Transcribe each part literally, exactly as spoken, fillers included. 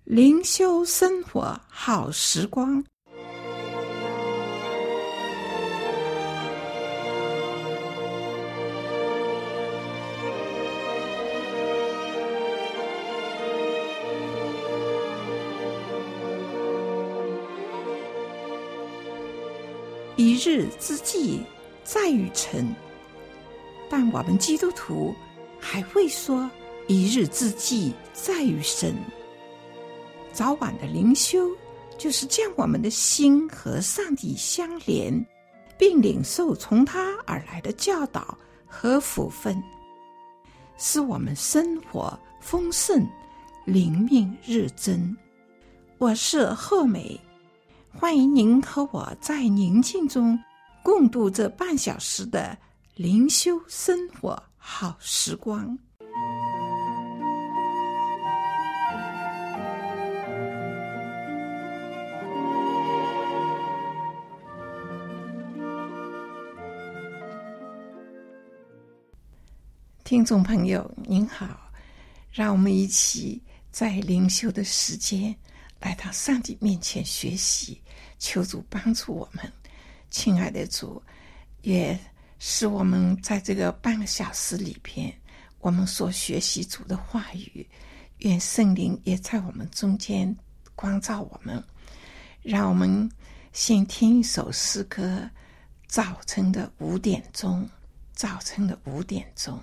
灵修生活好时光。一日之计在于晨，但我们基督徒还会说一日之计在于神。早晚的灵修就是将我们的心和上帝相连，并领受从他而来的教导和福分，使我们生活丰盛，灵命日增。我是贺美，欢迎您和我在宁静中共度这半小时的灵修生活好时光。听众朋友您好，让我们一起在灵修的时间来到上帝面前学习，求主帮助我们。亲爱的主，也使我们在这个半个小时里边，我们所学习主的话语，愿圣灵也在我们中间光照我们。让我们先听一首诗歌，早晨的五点钟，早晨的五点钟。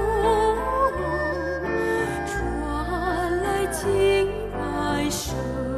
传来敬拜声。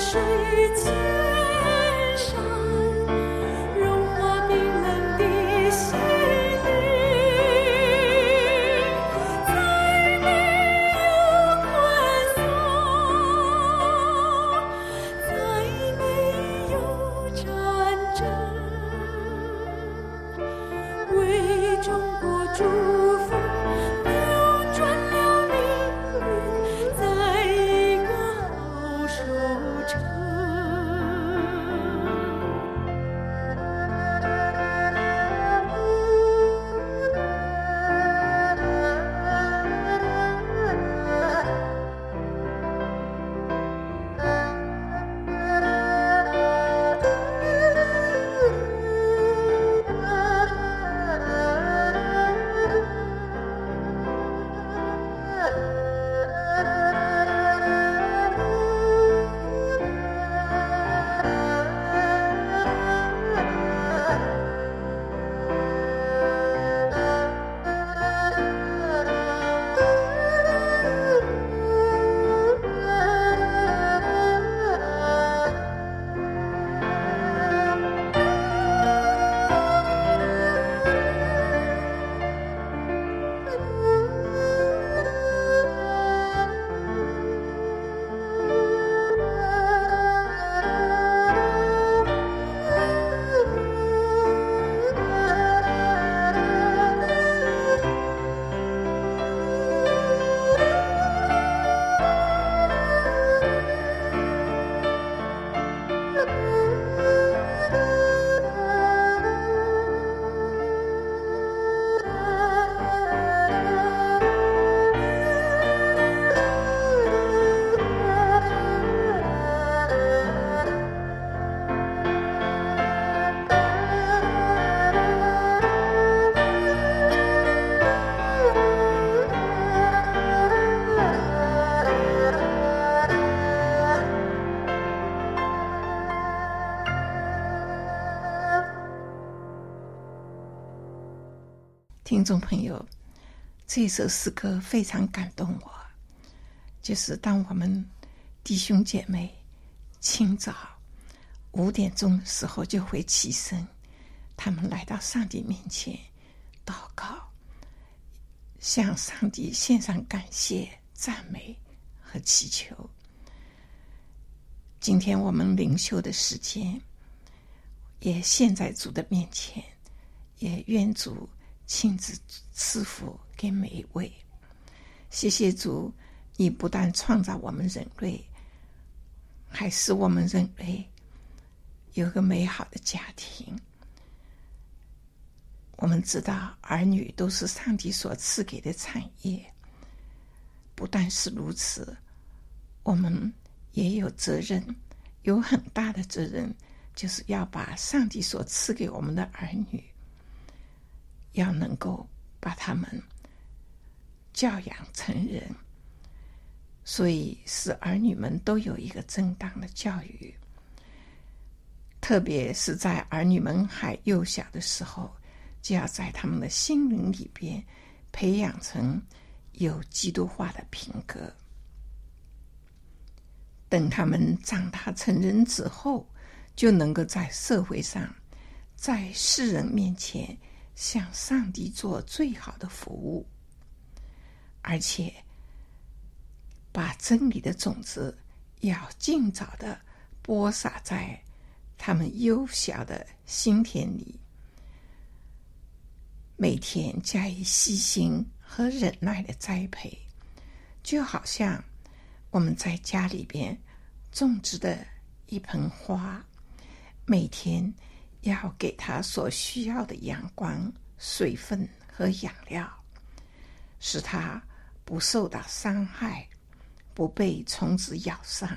水千山，融化冰冷的心灵。再没有困锁，再没有战争，为中国祝福，扭转了命运，在一个好收成。 听众朋友，这首诗歌非常感动我，就是当我们弟兄姐妹清早五点钟的时候就会起身，他们来到上帝面前祷告，向上帝献上感谢、赞美和祈求。今天我们灵修的时间也献在主的面前，也愿主亲自赐福给每一位。谢谢主，你不但创造我们人类，还使我们人类有个美好的家庭。我们知道儿女都是上帝所赐给的产业，不但是如此，我们也有责任，有很大的责任，就是要把上帝所赐给我们的儿女，要能够把他们教养成人，所以使儿女们都有一个正当的教育。特别是在儿女们还幼小的时候，就要在他们的心灵里边培养成有基督化的品格。等他们长大成人之后，就能够在社会上，在世人面前向上帝做最好的服务，而且把真理的种子要尽早的播撒在他们幼小的心田里，每天加以细心和忍耐的栽培，就好像我们在家里边种植的一盆花，每天要给它所需要的阳光、水分和养料，使它不受到伤害，不被虫子咬伤。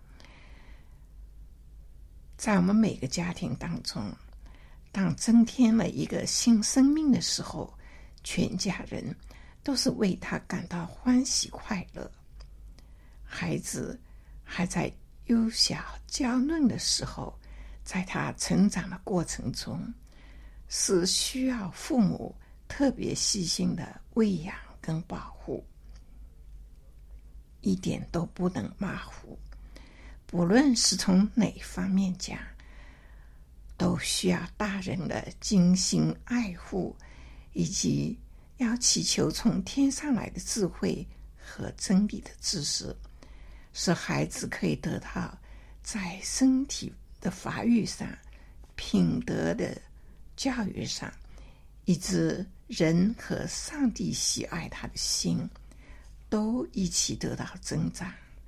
在我们每个家庭当中，当增添了一个新生命的时候，全家人都是为他感到欢喜快乐。孩子还在幼小娇嫩的时候，在他成长的过程中，是需要父母特别细心的喂养跟保护，一点都不能马虎， 无论是从哪方面讲，都需要大人的精心爱护，以及要祈求从天上来的智慧和真理的知识，使孩子可以得到在身体的发育上、品德的教育上，以致人和上帝喜爱他的心都一起得到增长。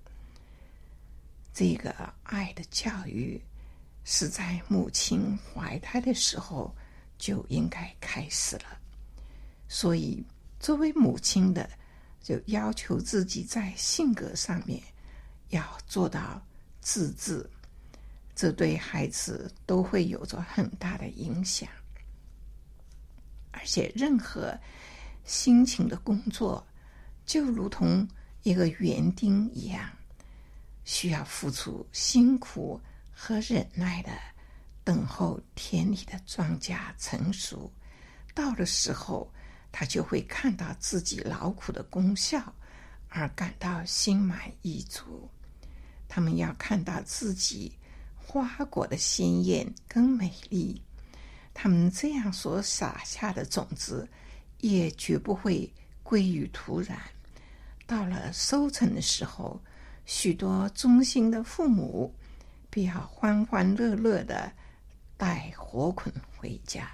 这个爱的教育是在母亲怀胎的时候就应该开始了，所以作为母亲的就要求自己在性格上面要做到自制，这对孩子都会有着很大的影响。而且任何辛勤的工作就如同一个园丁一样，需要付出辛苦和忍耐的等候田里的庄稼成熟，到的时候他就会看到自己劳苦的功效而感到心满意足。他们要看到自己花果的鲜艳跟美丽，他们这样所撒下的种子也绝不会归于土壤。到了收成的时候，许多忠心的父母必要欢欢乐乐地带禾捆回家。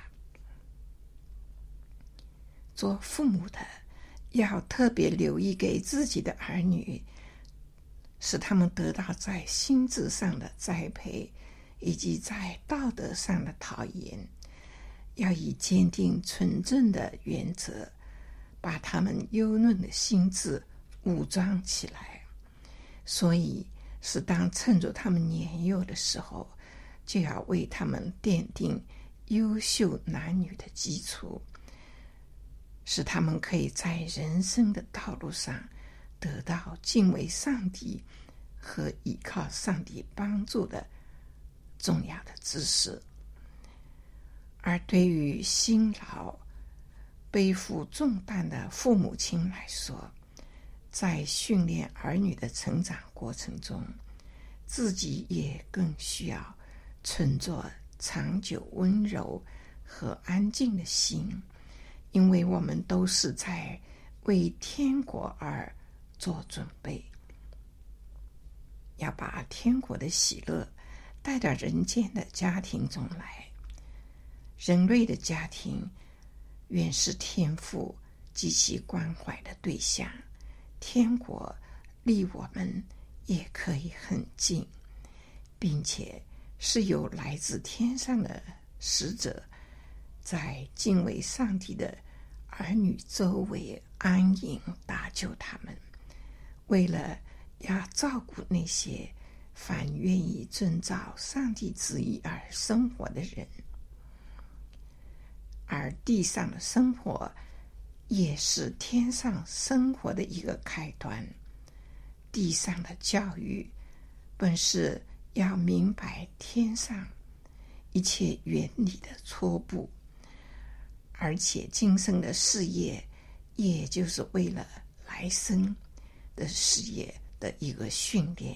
做父母的要特别留意给自己的儿女，使他们得到在心智上的栽培，以及在道德上的陶冶，要以坚定纯正的原则，把他们幼嫩的心智武装起来。所以是当趁着他们年幼的时候，就要为他们奠定优秀男女的基础，使他们可以在人生的道路上得到敬畏上帝和依靠上帝帮助的重要的知识。而对于辛劳背负重担的父母亲来说，在训练儿女的成长过程中，自己也更需要存着长久温柔和安静的心，因为我们都是在为天国而做准备，要把天国的喜乐带到人间的家庭中来。人类的家庭原是天父极其关怀的对象，天国离我们也可以很近，并且是由来自天上的使者在敬畏上帝的儿女周围安营搭救他们，为了要照顾那些凡愿意遵照上帝旨意而生活的人。而地上的生活也是天上生活的一个开端。地上的教育本是要明白天上一切原理的初步，而且今生的事业也就是为了来生的事业的一个训练。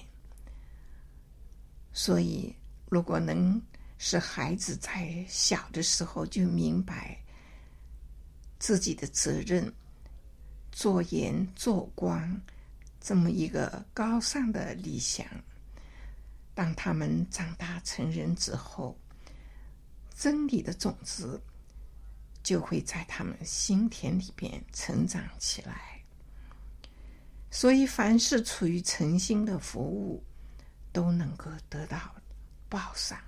所以如果能使孩子在小的时候就明白自己的责任，做盐做光这么一个高尚的理想，当他们长大成人之后，真理的种子就会在他们心田里边成长起来。所以凡是处于诚心的服务，都能够得到报赏。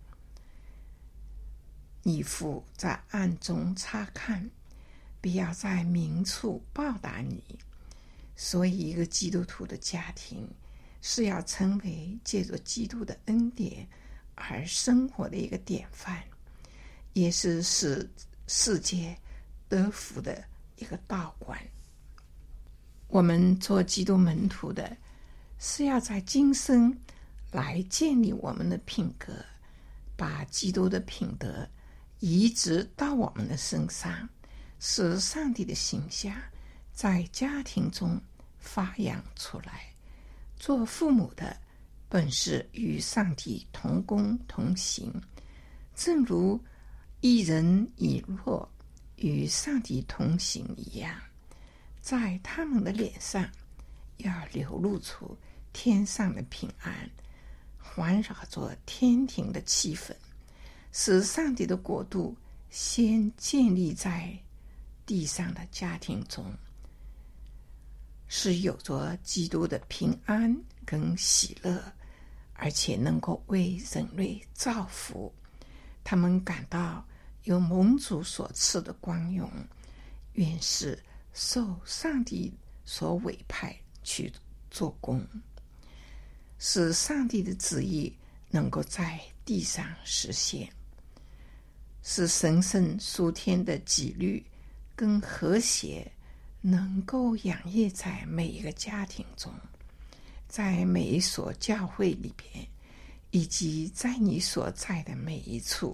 你父在暗中察看，必要在明处报答你。所以一个基督徒的家庭是要成为借着基督的恩典而生活的一个典范，也是使世界得福的一个道馆。我们做基督门徒的是要在今生来建立我们的品格，把基督的品德移植到我们的身上，使上帝的形象在家庭中发扬出来。做父母的本是与上帝同工同行，正如一人一若与上帝同行一样，在他们的脸上要流露出天上的平安，环绕着天庭的气氛，使上帝的国度先建立在地上的家庭中，是有着基督的平安跟喜乐，而且能够为人类造福。他们感到有蒙主所赐的光荣，原是受上帝所委派去做工，使上帝的旨意能够在地上实现，使神圣属天的纪律跟和谐能够洋溢在每一个家庭中，在每一所教会里边，以及在你所在的每一处。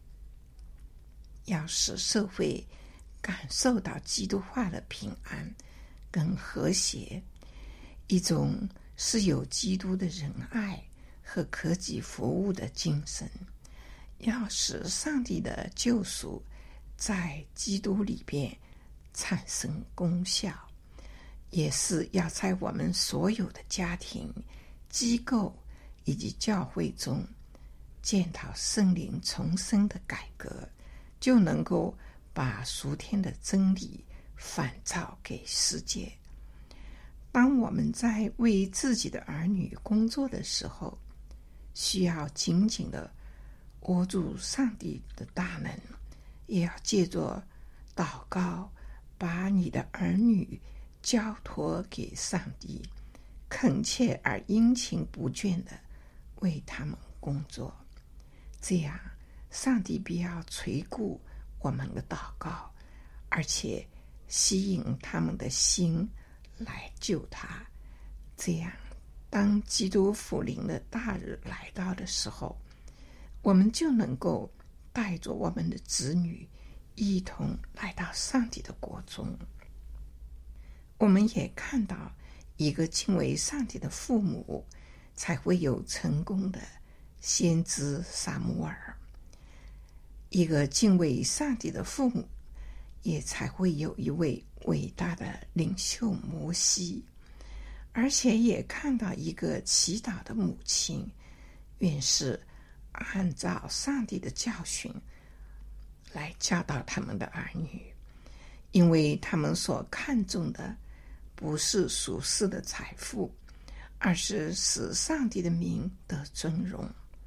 要使社会感受到基督化的平安跟和谐，一种是有基督的仁爱和可给服务的精神，要使上帝的救赎在基督里边产生功效，也是要在我们所有的家庭、机构以及教会中见到圣灵重生的改革，就能够把属天的真理反照给世界。当我们在为自己的儿女工作的时候，需要紧紧的握住上帝的大能，也要借着祷告把你的儿女交托给上帝，恳切而殷勤不倦的为他们工作，这样上帝必要垂顾我们的祷告，而且吸引他们的心来救他。这样当基督复临的大日来到的时候，我们就能够带着我们的子女一同来到上帝的国中。我们也看到，一个敬畏上帝的父母才会有成功的先知撒母耳，一个敬畏上帝的父母也才会有一位伟大的领袖摩西，而且也看到一个祈祷的母亲原是按照上帝的教训来教导他们的儿女，因为他们所看重的不是属世的财富，而是使上帝的名得尊荣。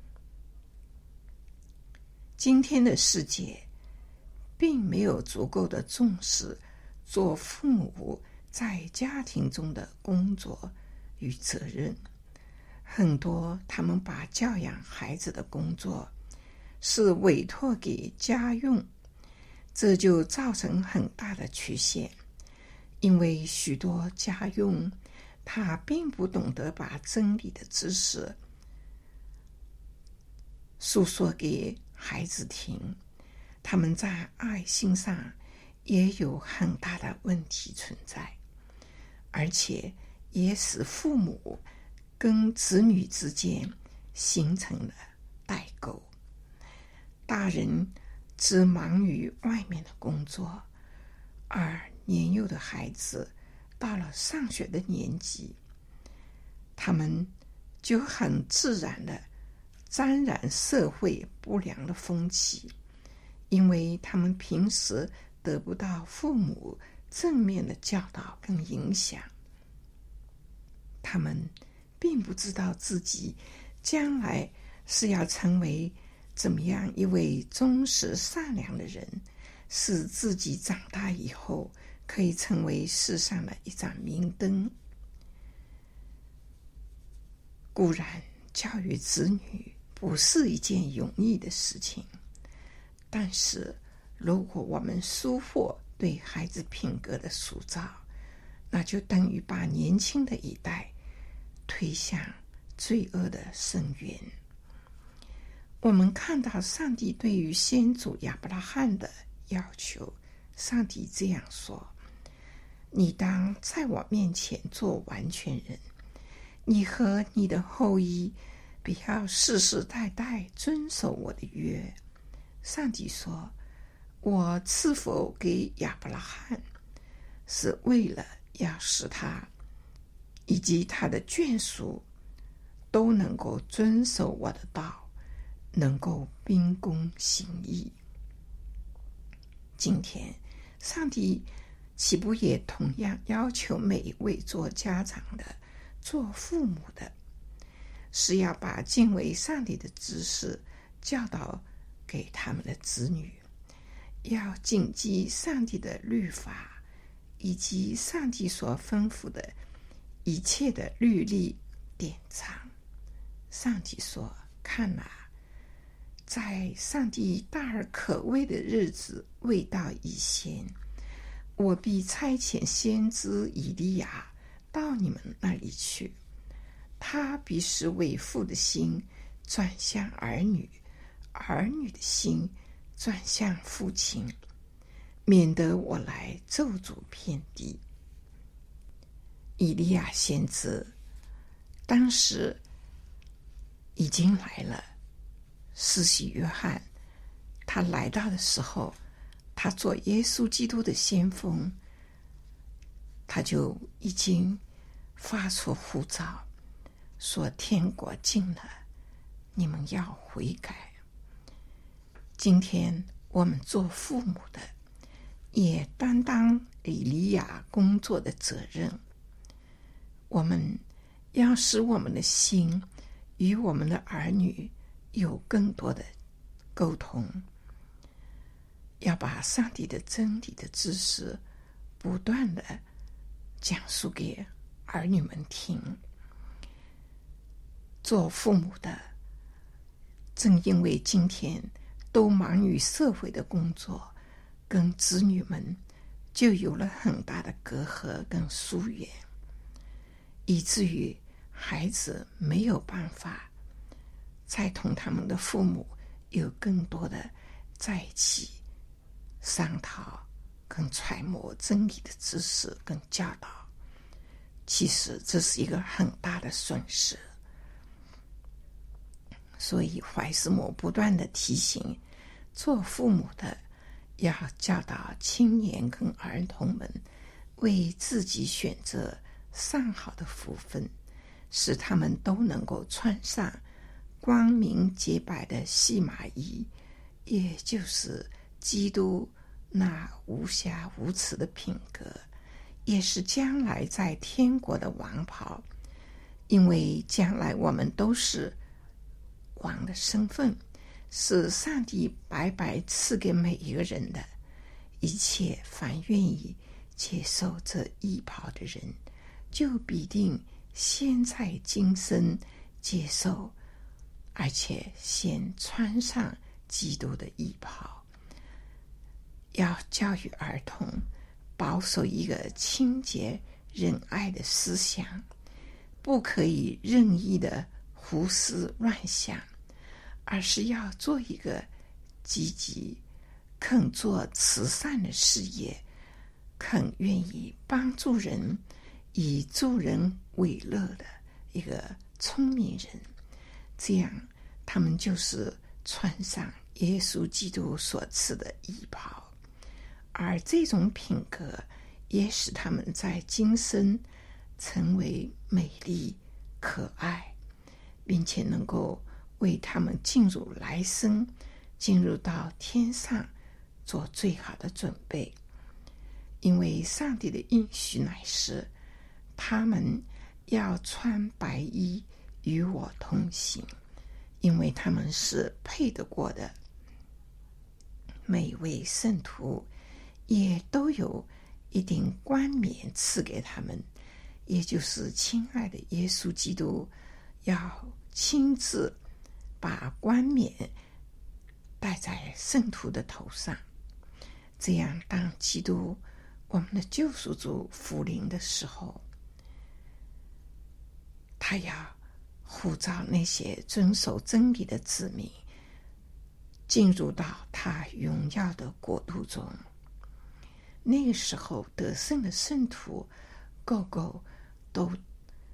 今天的世界并没有足够的重视做父母在家庭中的工作与责任，很多他们把教养孩子的工作是委托给家用，这就造成很大的缺陷，因为许多家用他并不懂得把真理的知识诉说给孩子听，他们在爱心上也有很大的问题存在，而且也使父母跟子女之间形成了代沟。大人只忙于外面的工作，而年幼的孩子到了上学的年纪，他们就很自然的沾染社会不良的风气，因为他们平时得不到父母正面的教导跟影响，他们并不知道自己将来是要成为怎么样一位忠实善良的人，使自己长大以后可以成为世上的一盏明灯。固然教育子女不是一件容易的事情，但是如果我们疏忽对孩子品格的塑造，那就等于把年轻的一代推向罪恶的深渊。我们看到上帝对于先祖亚伯拉罕的要求，上帝这样说：你当在我面前做完全人， 你和你的后裔必要世世代代遵守我的约。上帝说，我赐福给亚伯拉罕，是为了要使他以及他的眷属都能够遵守我的道，能够秉公行义。今天上帝岂不也同样要求每一位做家长的、做父母的，是要把敬畏上帝的知识教导给他们的子女，要谨记上帝的律法，以及上帝所吩咐的一切的律例典章。上帝说，看哪，在上帝大而可畏的日子未到以前，我必差遣先知以利亚到你们那里去，他必使为父的心转向儿女，儿女的心转向父亲，免得我来咒诅遍地。以利亚先知当时已经来了，施洗约翰他来到的时候，他做耶稣基督的先锋，他就已经发出呼召，说天国近了，你们要悔改。今天我们做父母的也担当以利亚工作的责任，我们要使我们的心与我们的儿女有更多的沟通，要把上帝的真理的知识不断的讲述给儿女们听。做父母的正因为今天都忙于社会的工作，跟子女们就有了很大的隔阂跟疏远，以至于孩子没有办法再同他们的父母有更多的在一起商讨跟揣摩真理的知识跟教导。其实这是一个很大的损失。所以怀斯母不断的提醒做父母的要教导青年跟儿童们为自己选择上好的福分，使他们都能够穿上光明洁白的细麻衣，也就是基督那无瑕无疵的品格，也是将来在天国的王袍。因为将来我们都是王的身份，是上帝白白赐给每一个人的，一切凡愿意接受这衣袍的人，就必定先在今生接受，而且先穿上基督的衣袍。要教育儿童保守一个清洁仁爱的思想，不可以任意的胡思乱想，而是要做一个积极肯做慈善的事业，肯愿意帮助人，以助人为乐的一个聪明人。这样他们就是穿上耶稣基督所赐的衣袍，而这种品格也使他们在今生成为美丽可爱，并且能够为他们进入来生，进入到天上做最好的准备。因为上帝的应许乃是他们要穿白衣与我同行，因为他们是配得过的。每位圣徒也都有一顶冠冕赐给他们，也就是亲爱的耶稣基督要亲自把冠冕戴在圣徒的头上。这样当基督我们的救赎主复临的时候，他要呼召那些遵守真理的子民进入到他荣耀的国度中。那个时候得胜的圣徒个个都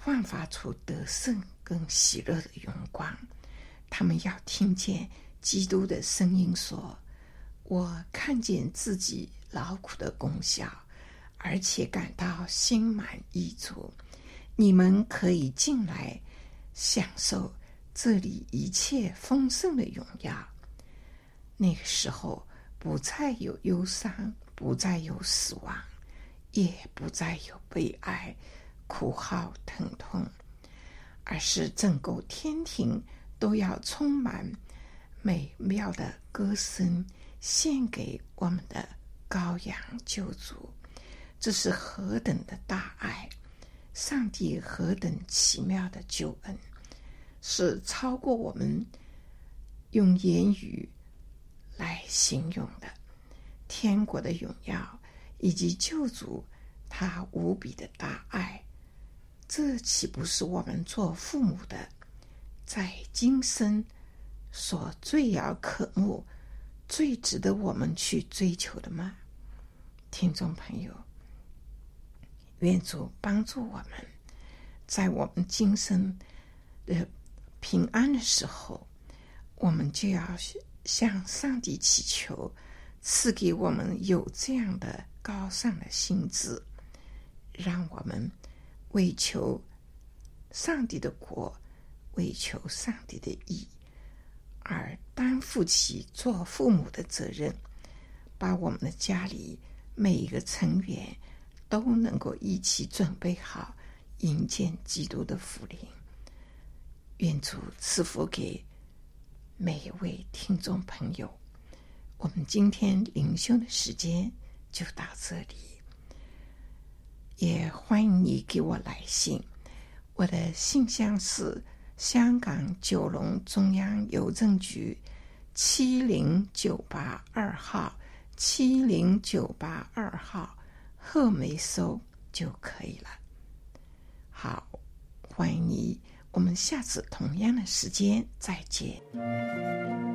焕发出得胜跟喜乐的荣光。他们要听见基督的声音说，我看见自己劳苦的功效，而且感到心满意足。你们可以进来享受这里一切丰盛的荣耀。那个时候不再有忧伤，不再有死亡，也不再有悲哀、苦号、疼痛，而是整个天庭都要充满美妙的歌声，献给我们的羔羊救主。这是何等的大爱！上帝何等奇妙的救恩，是超过我们用言语来形容的。天国的荣耀以及救主他无比的大爱，这岂不是我们做父母的在今生所最要渴慕、最值得我们去追求的吗？听众朋友，愿主帮助我们，在我们今生的平安的时候，我们就要向上帝祈求，赐给我们有这样的高尚的心志，让我们为求上帝的国，为求上帝的义，而担负起做父母的责任，把我们的家里每一个成员都能够一起准备好迎接基督的福临。愿主赐福给每一位听众朋友。我们今天灵修的时间就到这里，也欢迎你给我来信。我的信箱是香港九龙中央邮政局七零九八二号，七零九八二号，贺梅收就可以了。好，欢迎你，我们下次同样的时间再见。